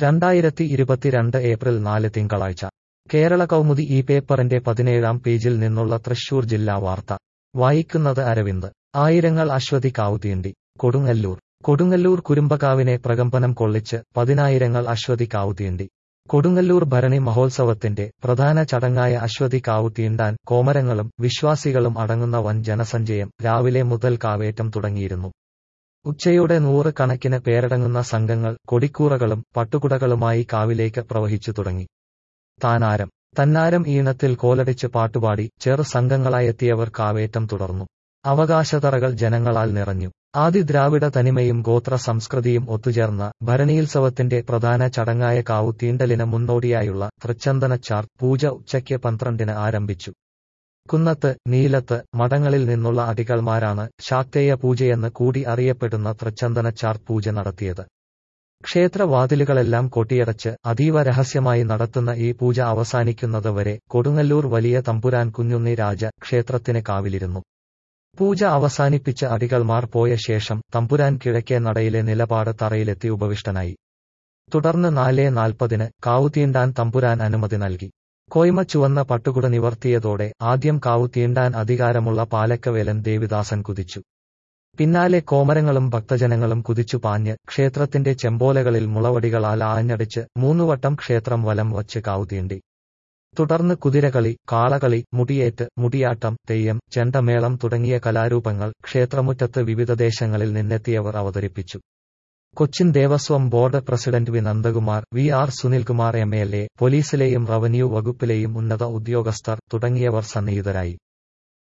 2022 April 4 തിങ്കളാഴ്ച കേരള കൗമുദി ഈ പേപ്പറിന്റെ 17-ാം പേജിൽ നിന്നുള്ള തൃശൂർ ജില്ലാ വാർത്ത വായിക്കുന്നത് അരവിന്ദ്. ആയിരങ്ങൾ അശ്വതി കാവുതീണ്ടി. കൊടുങ്ങല്ലൂർ കുരുമ്പകാവിനെ പ്രകമ്പനം കൊള്ളിച്ച് പതിനായിരങ്ങൾ അശ്വതി കാവുതീണ്ടി. കൊടുങ്ങല്ലൂർ ഭരണി മഹോത്സവത്തിന്റെ പ്രധാന ചടങ്ങായ അശ്വതി കാവു തീണ്ടാൻ കോമരങ്ങളും വിശ്വാസികളും അടങ്ങുന്ന വൻ ജനസഞ്ചയം രാവിലെ മുതൽ കാവേറ്റം തുടങ്ങിയിരുന്നു. ഉച്ചയോടെ 100 കണക്കിന് പേരടങ്ങുന്ന സംഘങ്ങൾ കൊടിക്കൂറകളും പട്ടുകുടകളുമായി കാവിലേക്ക് പ്രവഹിച്ചു തുടങ്ങി. തന്നാരം ഈണത്തിൽ കോലടിച്ച് പാട്ടുപാടി ചെറു സംഘങ്ങളായെത്തിയവർ കാവേറ്റം തുടർന്നു. അവകാശതറകൾ ജനങ്ങളാൽ നിറഞ്ഞു. ആദിദ്രാവിഡ തനിമയും ഗോത്ര സംസ്കൃതിയും ഒത്തുചേർന്ന ഭരണിയുത്സവത്തിന്റെ പ്രധാന ചടങ്ങായ കാവു തീണ്ടലിന് മുന്നോടിയായുള്ള തൃച്ചന്ദനച്ചാർ പൂജ ഉച്ചയ്ക്ക് 12-ന് ആരംഭിച്ചു. കുന്നത്ത്, നീലത്ത് മഠങ്ങളിൽ നിന്നുള്ള അടികൾമാരാണ് ശാക്തേയ പൂജയെന്ന് കൂടി അറിയപ്പെടുന്ന തൃച്ചന്ദനച്ചാർ പൂജ നടത്തിയത്. ക്ഷേത്രവാതിലുകളെല്ലാം കൊട്ടിയടച്ച് അതീവ രഹസ്യമായി നടത്തുന്ന ഈ പൂജ അവസാനിക്കുന്നത് വരെ കൊടുങ്ങല്ലൂർ വലിയ തമ്പുരാൻ കുഞ്ഞുണ്ണി രാജ ക്ഷേത്രത്തിന് കാവിലിരുന്നു. പൂജ അവസാനിപ്പിച്ച് അടികൾമാർ പോയ ശേഷം തമ്പുരാൻ കിഴക്കേ നടയിലെ നിലപാട് തറയിലെത്തി ഉപവിഷ്ടനായി. തുടർന്ന് 4:40-ന് കാവു തീണ്ടാൻ തമ്പുരാൻ അനുമതി നൽകി. കോയ്മ ചുവന്ന പട്ടുകുട നിവർത്തിയതോടെ ആദ്യം കാവു തീണ്ടാൻ അധികാരമുള്ള പാലക്കവേലൻ ദേവിദാസൻ കുതിച്ചു. പിന്നാലെ കോമരങ്ങളും ഭക്തജനങ്ങളും കുതിച്ചു പാഞ്ഞ് ക്ഷേത്രത്തിന്റെ ചെമ്പോലകളിൽ മുളവടികളാൽ ആഞ്ഞടിച്ച് 3 വട്ടം ക്ഷേത്രം വലം വച്ച് കാവു തീണ്ടി. തുടർന്ന് കുതിരകളി, കാളകളി, മുടിയേറ്റ്, മുടിയാട്ടം, തെയ്യം, ചെണ്ടമേളം തുടങ്ങിയ കലാരൂപങ്ങൾ ക്ഷേത്രമുറ്റത്ത് വിവിധ ദേശങ്ങളിൽ നിന്നെത്തിയവർ അവതരിപ്പിച്ചു. Cochin Devaswom board president V Nandakumar, V R. Sunilkumar MLA, പോലീസിലെയും റവന്യൂ വകുപ്പിലെയും ഉന്നത ഉദ്യോഗസ്ഥർ തുടങ്ങിയവർ സന്നിഹിതരായി.